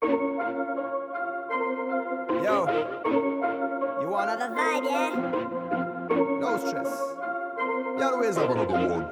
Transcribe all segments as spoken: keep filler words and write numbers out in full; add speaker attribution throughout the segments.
Speaker 1: Yo, you want
Speaker 2: Another vibe, yeah?
Speaker 1: no stress. You always have another one.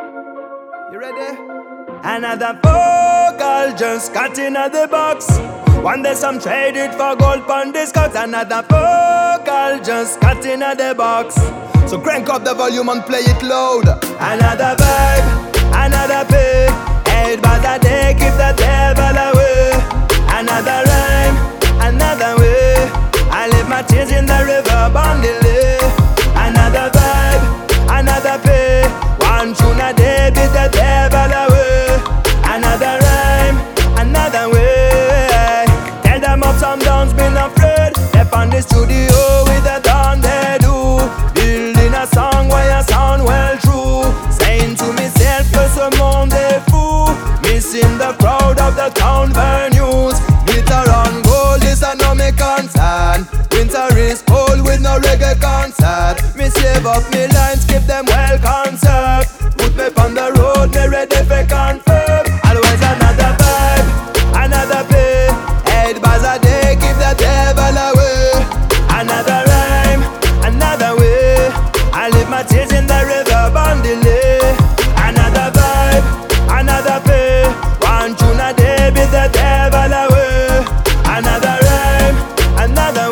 Speaker 1: You ready?
Speaker 3: Another vocal just cut in the box. One day some trade it for gold pon this cut. Another vocal just cut in the box.
Speaker 1: So crank up the volume and play it loud.
Speaker 3: Another vibe, another pay. Eight bars a day, keep the devil away. Another rhyme, another way. I leave my tears in the river Bandile. Another vibe, another pay. One tune a day, beat the devil away. Another rhyme, another way. Tell them ups and downs, been afraid. Step on the studio with a down they do. Building a song where I sound well true. Saying to myself, que ce monde est fou. Missing the crowd of the town venues.
Speaker 1: Glitter on gold, this I know me concern. Winter is cold with no reggae concert.
Speaker 3: Me save up me lines, keep them well conserved. Put me on the road, me ready for confirm. Always another vibe, another pay.
Speaker 1: Eight bars a day, keep the devil away.
Speaker 3: Another rhyme, another way. I leave my tears in the river Bandile. Another vibe, another pay. One tune a day, beat the devil away. Another rhyme, another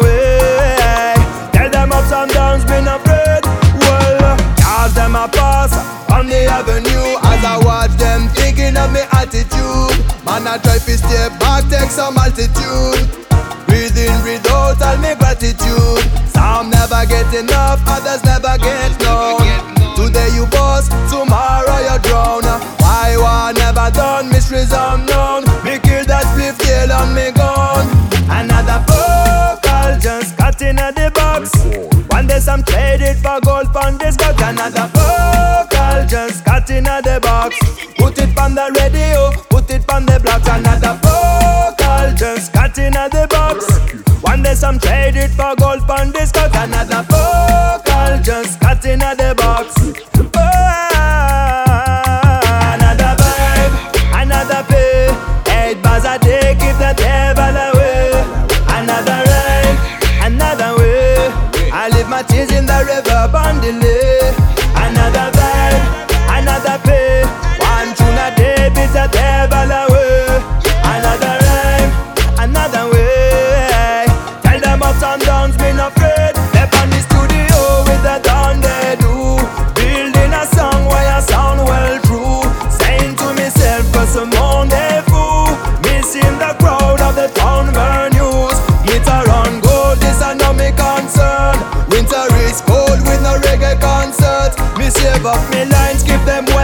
Speaker 3: way. Tell them ups and downs, been afraid. Well, cars them a pass
Speaker 1: On the avenue, as I watch them thinking of me attitude. Man, I try to stay back, take some altitude. Breathe in, breathe out, all me gratitude. Some never get enough, others never get known. Today you boss, tomorrow you drown. Why one never done, mysteries unknown. Me kill that fifth tail on me gone.
Speaker 3: Another vocal just cut in the box. One day some trade it for gold pon this cut. Another vocal just cut in the box. Put it on the radio, put it on the blocks. Another vocal just cut in the box. One day some trade it for gold pon this cut. Another vocal just cut in the box. Oh, another vibe, another pay. Eight bars a day, keep the devil away. Another rhyme, another way. I leave my tears in the river Bandile. Another vibe, another pay. One tune a day, beat the devil away. Another rhyme, another way. Tell them ups and downs, been afraid. Step on the studio with the dawn they do. Building a song where I sound well true. Saying to myself, cause the monde est fou. Missing the crowd of the town venues.
Speaker 1: Glitter on gold, this I know me concern. Winter is cold with no reggae concert. Me save up me lines, keep them well